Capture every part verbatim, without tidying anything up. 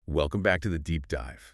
Welcome back to the deep dive.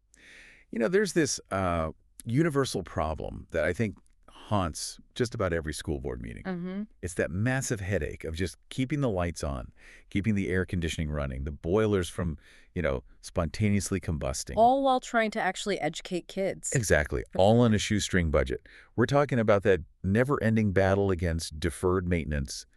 You know, there's this uh, universal problem that I think haunts just about every school board meeting. hmm It's that massive headache of just keeping the lights on, keeping the air conditioning running, the boilers from, you know, spontaneously combusting. All while trying to actually educate kids. Exactly, all on a shoestring budget. We're talking about that never-ending battle against deferred maintenance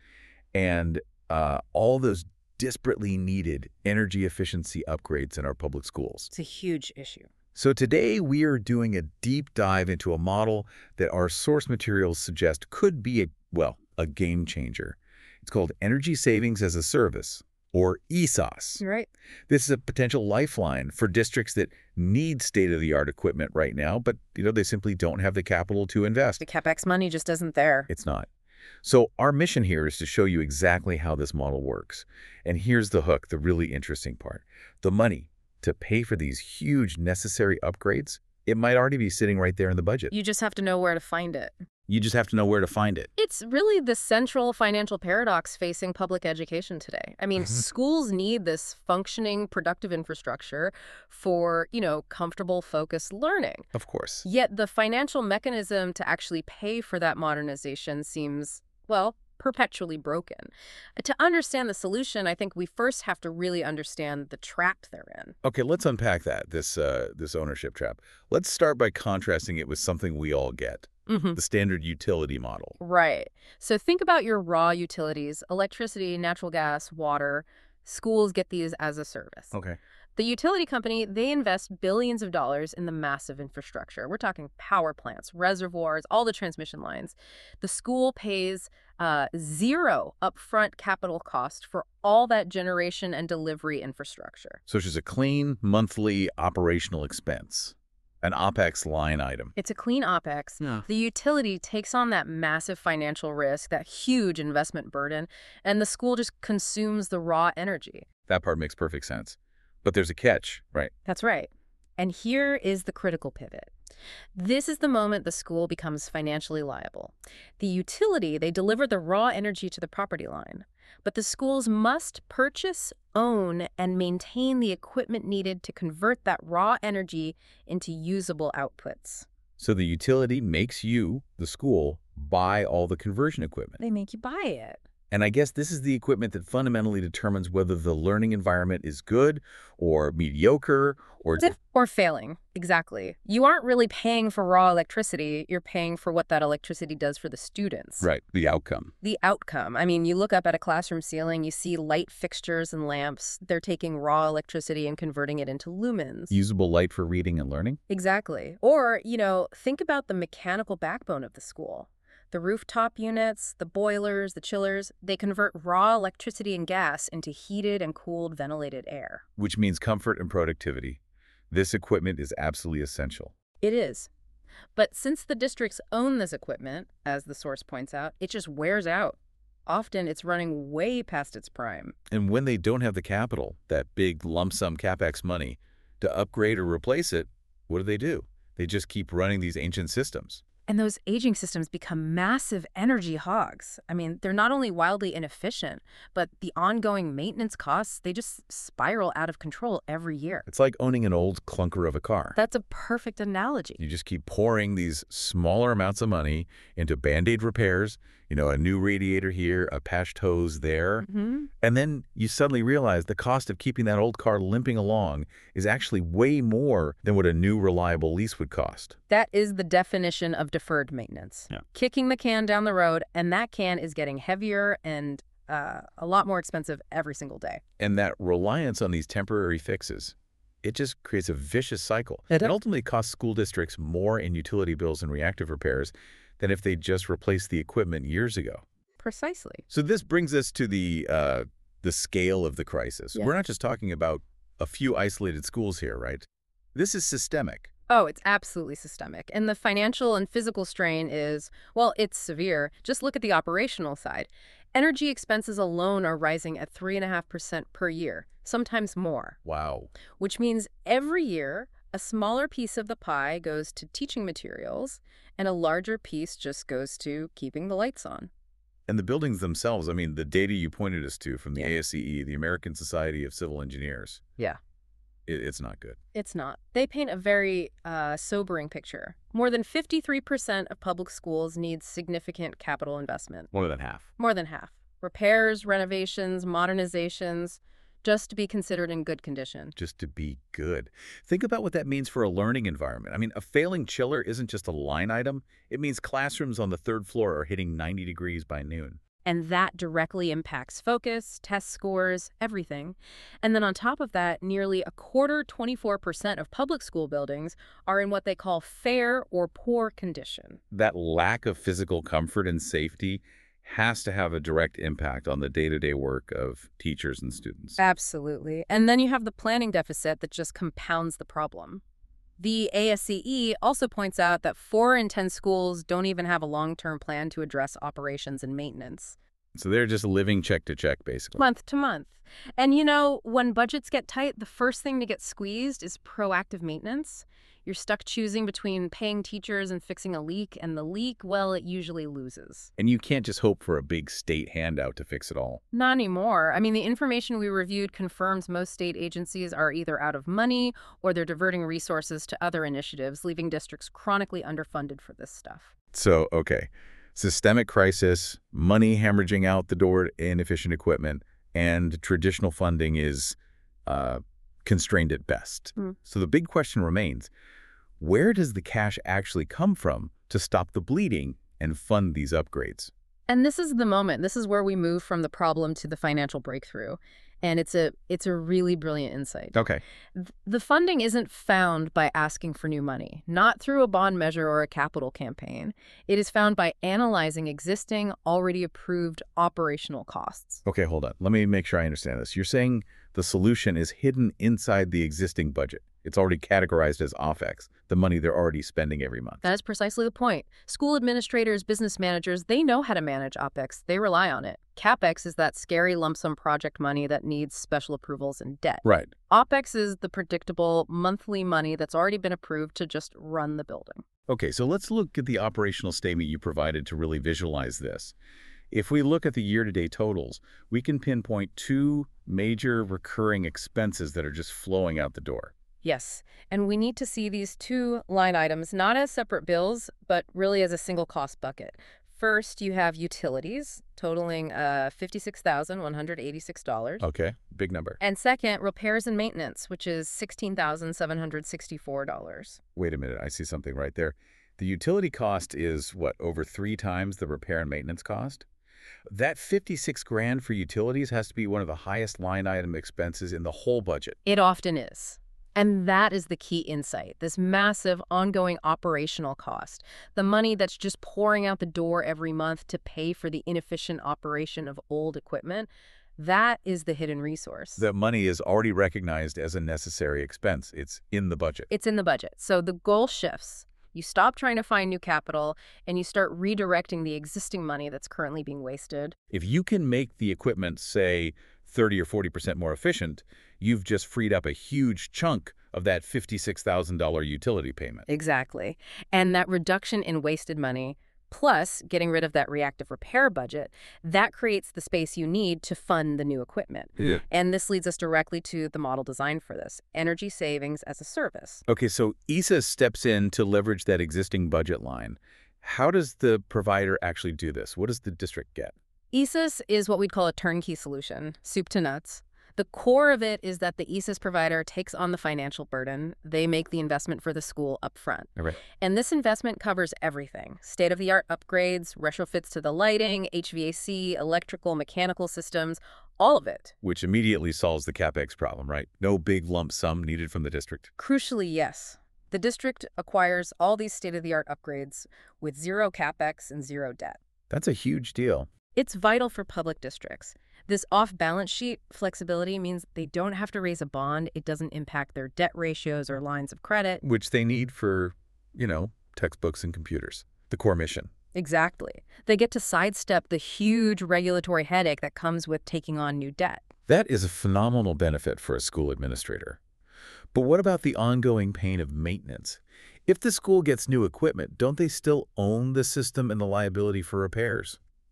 and uh, all those desperately needed energy efficiency upgrades in our public schools. It's a huge issue. So today we are doing a deep dive into a model that our source materials suggest could be a, well, a game changer. It's called Energy Savings as a Service, or E S O S. You're right. This is a potential lifeline for districts that need state-of-the-art equipment right now, but you know they simply don't have the capital to invest. The CapEx money just isn't there. It's not. So our mission here is to show you exactly how this model works. And here's the hook, the really interesting part. The money to pay for these huge necessary upgrades, it might already be sitting right there in the budget. You just have to know where to find it. You just have to know where to find it. It's really the central financial paradox facing public education today. I mean, Mhm. schools need this functioning, productive infrastructure for, you know, comfortable, focused learning. Of course. Yet the financial mechanism to actually pay for that modernization seems, well, perpetually broken. Uh, To understand the solution, I think we first have to really understand the trap they're in. Okay, let's unpack that, this, uh, this ownership trap. Let's start by contrasting it with something we all get, hmm the standard utility model. Right. So think about your raw utilities, electricity, natural gas, water. Schools get these as a service. Okay. The utility company, they invest billions of dollars in the massive infrastructure. We're talking power plants, reservoirs, all the transmission lines. The school pays uh, zero upfront capital cost for all that generation and delivery infrastructure. So it's just a clean monthly operational expense, an OpEx line item. It's a clean OpEx. Yeah. The utility takes on that massive financial risk, that huge investment burden, and the school just consumes the raw energy. That part makes perfect sense. But there's a catch, right? That's right. And here is the critical pivot. This is the moment the school becomes financially liable. The utility, they deliver the raw energy to the property line, but the schools must purchase, own, and maintain the equipment needed to convert that raw energy into usable outputs. So the utility makes you, the school, buy all the conversion equipment. They make you buy it. And I guess this is the equipment that fundamentally determines whether the learning environment is good or mediocre or... Or failing, exactly. You aren't really paying for raw electricity, you're paying for what that electricity does for the students. Right, the outcome. The outcome. I mean, you look up at a classroom ceiling, you see light fixtures and lamps. They're taking raw electricity and converting it into lumens. Usable light for reading and learning? Exactly. Or, you know, think about the mechanical backbone of the school. The rooftop units, the boilers, the chillers, they convert raw electricity and gas into heated and cooled ventilated air. Which means comfort and productivity. This equipment is absolutely essential. It is. But since the districts own this equipment, as the source points out, it just wears out. Often it's running way past its prime. And when they don't have the capital, that big lump sum CapEx money, to upgrade or replace it, what do they do? They just keep running these ancient systems. And those aging systems become massive energy hogs. I mean, they're not only wildly inefficient, but the ongoing maintenance costs, they just spiral out of control every year. It's like owning an old clunker of a car. That's a perfect analogy. You just keep pouring these smaller amounts of money into Band-Aid repairs, you know, a new radiator here, a patched hose there. Mm-hmm. And then you suddenly realize the cost of keeping that old car limping along is actually way more than what a new reliable lease would cost. That is the definition of deferred maintenance. Yeah. Kicking the can down the road, and that can is getting heavier and uh, a lot more expensive every single day. And that reliance on these temporary fixes, it just creates a vicious cycle. It It does. ultimately costs school districts more in utility bills and reactive repairs than if they just replaced the equipment years ago. Precisely. So this brings us to the uh, the scale of the crisis. Yeah. We're not just talking about a few isolated schools here, right? This is systemic. Oh, it's absolutely systemic. And the financial and physical strain is, well, it's severe. Just look at the operational side. Energy expenses alone are rising at three point five percent per year, sometimes more, Wow. which means every year a smaller piece of the pie goes to teaching materials and a larger piece just goes to keeping the lights on. And the buildings themselves, I mean, the data you pointed us to from the Yeah. A S C E, the American Society of Civil Engineers, Yeah. it, it's not good. It's not. They paint a very uh, sobering picture. More than fifty-three percent of public schools need significant capital investment. More than half. More than half. Repairs, renovations, modernizations, just to be considered in good condition. Just to be good. Think about what that means for a learning environment. I mean, a failing chiller isn't just a line item. It means classrooms on the third floor are hitting ninety degrees by noon. And that directly impacts focus, test scores, everything. And then on top of that, nearly a quarter, twenty-four percent of public school buildings are in what they call fair or poor condition. That lack of physical comfort and safety has to have a direct impact on the day-to-day work of teachers and students. Absolutely. And then you have the planning deficit that just compounds the problem. The A S C E also points out that four in ten schools don't even have a long-term plan to address operations and maintenance. So they're just living check to check, basically. Month to month. And you know, when budgets get tight, the first thing to get squeezed is proactive maintenance. You're stuck choosing between paying teachers and fixing a leak, and the leak, well, it usually loses. And you can't just hope for a big state handout to fix it all. Not anymore. I mean, the information we reviewed confirms most state agencies are either out of money or they're diverting resources to other initiatives, leaving districts chronically underfunded for this stuff. So, okay, systemic crisis, money hemorrhaging out the door to inefficient equipment, and traditional funding is uh, constrained at best. Mm. So the big question remains, where does the cash actually come from to stop the bleeding and fund these upgrades? And this is the moment. This is where we move from the problem to the financial breakthrough. And it's a it's a really brilliant insight. Okay. Th- The funding isn't found by asking for new money, not through a bond measure or a capital campaign. It is found by analyzing existing, already approved operational costs. Okay, hold on. Let me make sure I understand this. You're saying the solution is hidden inside the existing budget. It's already categorized as OpEx, the money they're already spending every month. That is precisely the point. School administrators, business managers, they know how to manage OpEx. They rely on it. CapEx is that scary lump sum project money that needs special approvals and debt. Right. OpEx is the predictable monthly money that's already been approved to just run the building. Okay, so let's look at the operational statement you provided to really visualize this. If we look at the year-to-date totals, we can pinpoint two major recurring expenses that are just flowing out the door. Yes, and we need to see these two line items not as separate bills, but really as a single cost bucket. First, you have utilities, totaling uh, fifty-six thousand one hundred eighty-six dollars. Okay, big number. And second, repairs and maintenance, which is sixteen thousand seven hundred sixty-four dollars. Wait a minute, I see something right there. The utility cost is, what, over three times the repair and maintenance cost? That fifty-six grand for utilities has to be one of the highest line item expenses in the whole budget. It often is. And that is the key insight, this massive ongoing operational cost, the money that's just pouring out the door every month to pay for the inefficient operation of old equipment. That is the hidden resource. The money is already recognized as a necessary expense. It's in the budget. It's in the budget. So the goal shifts. You stop trying to find new capital and you start redirecting the existing money that's currently being wasted. If you can make the equipment, say, thirty or forty percent more efficient, you've just freed up a huge chunk of that fifty-six thousand dollar utility payment. Exactly. And that reduction in wasted money, plus getting rid of that reactive repair budget, that creates the space you need to fund the new equipment. Yeah. And this leads us directly to the model design for this, energy savings as a service. Okay, so E S A steps in to leverage that existing budget line. How does the provider actually do this? What does the district get? E S A S is what we'd call a turnkey solution, soup to nuts. The core of it is that the E S A S provider takes on the financial burden. They make the investment for the school up front. All right. And this investment covers everything. State-of-the-art upgrades, retrofits to the lighting, H V A C, electrical, mechanical systems, all of it. Which immediately solves the CapEx problem, right? No big lump sum needed from the district. Crucially, yes. The district acquires all these state-of-the-art upgrades with zero CapEx and zero debt. That's a huge deal. It's vital for public districts. This off-balance sheet flexibility means they don't have to raise a bond. It doesn't impact their debt ratios or lines of credit. Which they need for, you know, textbooks and computers. The core mission. Exactly. They get to sidestep the huge regulatory headache that comes with taking on new debt. That is a phenomenal benefit for a school administrator. But what about the ongoing pain of maintenance? If the school gets new equipment, don't they still own the system and the liability for repairs?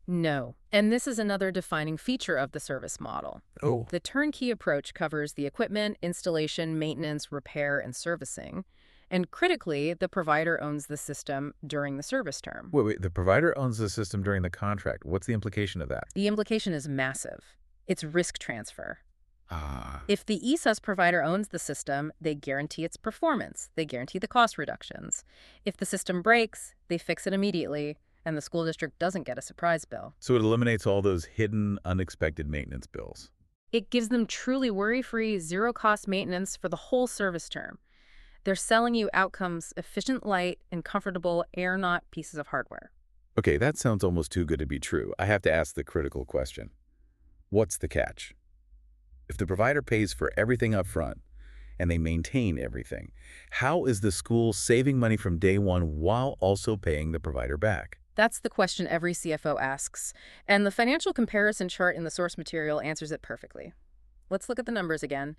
No. And this is another defining feature of the service model. Oh. The turnkey approach covers the equipment, installation, maintenance, repair, and servicing. And critically, the provider owns the system during the service term. Wait, wait, the provider owns the system during the contract. What's the implication of that? The implication is massive. It's risk transfer. Ah. If the E S A S provider owns the system, they guarantee its performance. They guarantee the cost reductions. If the system breaks, they fix it immediately, and the school district doesn't get a surprise bill. So it eliminates all those hidden, unexpected maintenance bills. It gives them truly worry-free, zero-cost maintenance for the whole service term. They're selling you outcomes, efficient, light, and comfortable, air-not pieces of hardware. Okay, that sounds almost too good to be true. I have to ask the critical question. What's the catch? If the provider pays for everything up front and they maintain everything, how is the school saving money from day one while also paying the provider back? That's the question every C F O asks, and the financial comparison chart in the source material answers it perfectly. Let's look at the numbers again.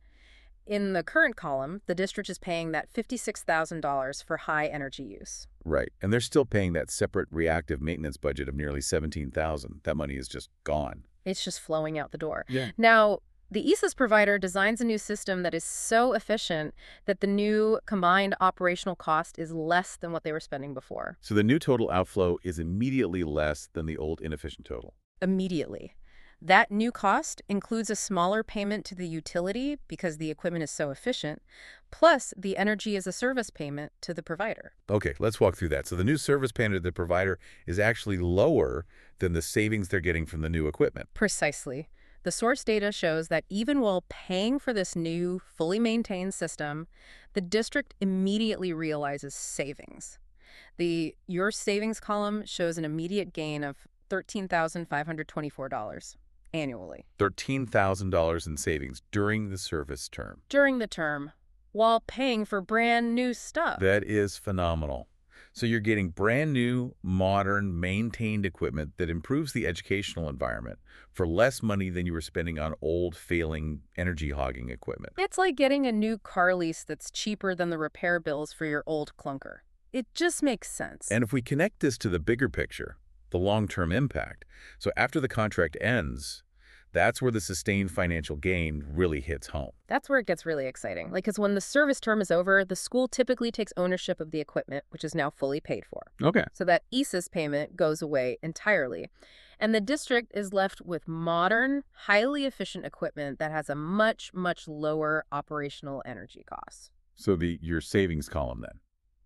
In the current column, the district is paying that fifty-six thousand dollars for high energy use. Right, and they're still paying that separate reactive maintenance budget of nearly seventeen thousand dollars. That money is just gone. It's just flowing out the door. Yeah. Now, the E S A S provider designs a new system that is so efficient that the new combined operational cost is less than what they were spending before. So the new total outflow is immediately less than the old inefficient total. Immediately. That new cost includes a smaller payment to the utility because the equipment is so efficient, plus the energy as a service payment to the provider. Okay, let's walk through that. So the new service payment to the provider is actually lower than the savings they're getting from the new equipment. Precisely. The source data shows that even while paying for this new, fully maintained system, the district immediately realizes savings. The Your Savings column shows an immediate gain of thirteen thousand five hundred twenty-four dollars annually. thirteen thousand dollars in savings during the service term. During the term, while paying for brand new stuff. That is phenomenal. So you're getting brand new, modern, maintained equipment that improves the educational environment for less money than you were spending on old, failing, energy-hogging equipment. It's like getting a new car lease that's cheaper than the repair bills for your old clunker. It just makes sense. And if we connect this to the bigger picture, the long-term impact, so after the contract ends, that's where the sustained financial gain really hits home. That's where it gets really exciting. Like, because when the service term is over, the school typically takes ownership of the equipment, which is now fully paid for. Okay. So that E S A S payment goes away entirely. And the district is left with modern, highly efficient equipment that has a much, much lower operational energy cost. So the your savings column then.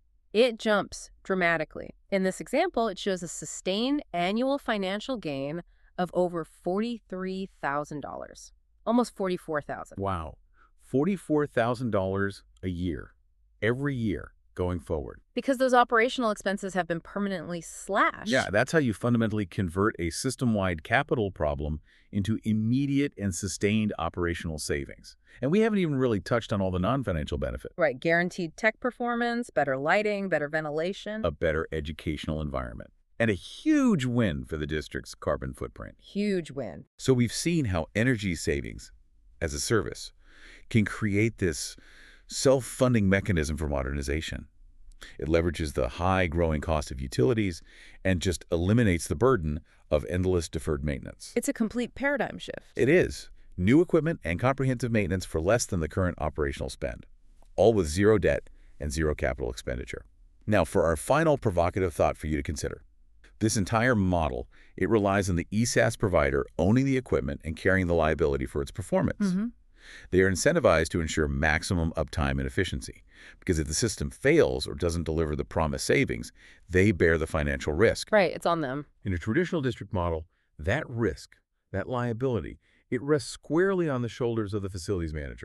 It jumps dramatically. In this example, it shows a sustained annual financial gain of over forty-three thousand dollars, almost forty-four thousand dollars. Wow. forty-four thousand dollars a year, every year going forward. Because those operational expenses have been permanently slashed. Yeah, that's how you fundamentally convert a system-wide capital problem into immediate and sustained operational savings. And we haven't even really touched on all the non-financial benefit. Right, guaranteed tech performance, better lighting, better ventilation. A better educational environment. And a huge win for the district's carbon footprint. Huge win. So we've seen how energy savings as a service can create this self-funding mechanism for modernization. It leverages the high growing cost of utilities and just eliminates the burden of endless deferred maintenance. It's a complete paradigm shift. It is. New equipment and comprehensive maintenance for less than the current operational spend, all with zero debt and zero capital expenditure. Now, for our final provocative thought for you to consider. This entire model, it relies on the E S A S provider owning the equipment and carrying the liability for its performance. Mm-hmm. They are incentivized to ensure maximum uptime and efficiency, because if the system fails or doesn't deliver the promised savings, they bear the financial risk. Right, it's on them. In a traditional district model, that risk, that liability, it rests squarely on the shoulders of the facilities manager.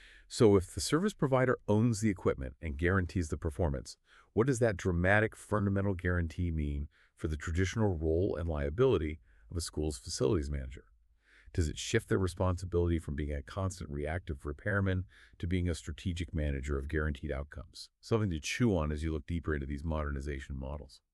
So if the service provider owns the equipment and guarantees the performance, what does that dramatic fundamental guarantee mean for the traditional role and liability of a school's facilities manager? Does it shift their responsibility from being a constant reactive repairman to being a strategic manager of guaranteed outcomes? Something to chew on as you look deeper into these modernization models.